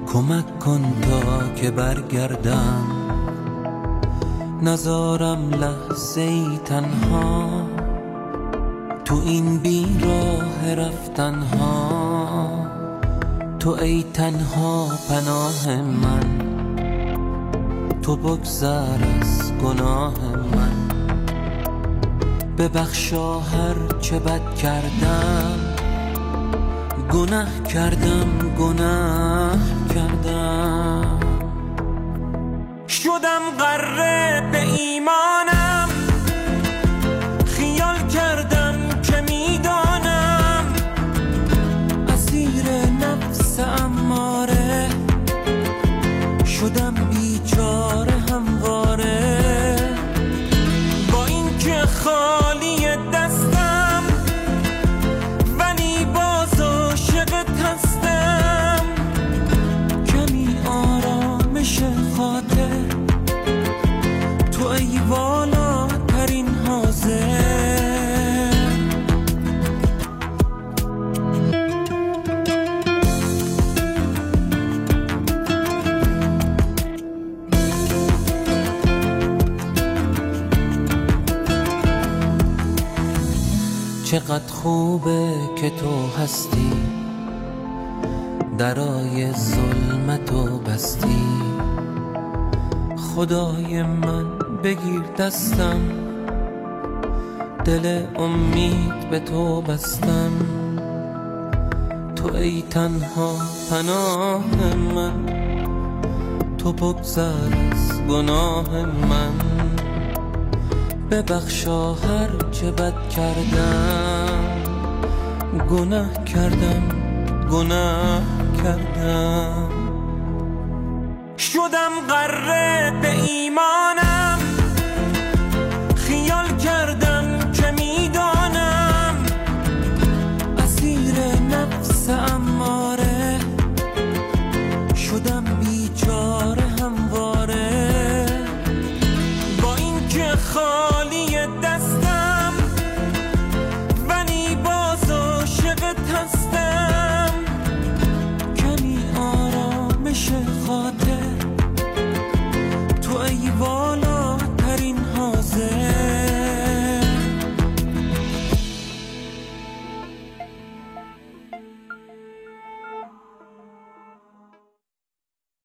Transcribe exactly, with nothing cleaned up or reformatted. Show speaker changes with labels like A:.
A: کمک کن تا که برگردم، نذارم لحظه ای تنها تو این بیراه رفتنها. تو ای تنها پناه من، تو بگذر از گناه من. ببخشا هر چه بد کردم، گناه کردم گناه کردم. شدم غره به ایمانم، خیال کردم که میدانم اسیر نفس اماره. شدم بیچاره همواره، با این که خالی دستم ولی باز عاشقت هستم. کمی آرامش خاطر، تو ای والاترین حاضر. چقدر خوبه که تو هستی، درای ظلمتو بستی. خدای من بگیر دستم، دل امید به تو بستم. تو ای تنها پناه من، تو بگذر از گناه من. ببخشا هر چه بد کردم، گناه کردم گناه کردم. شدم غره به ایمانم،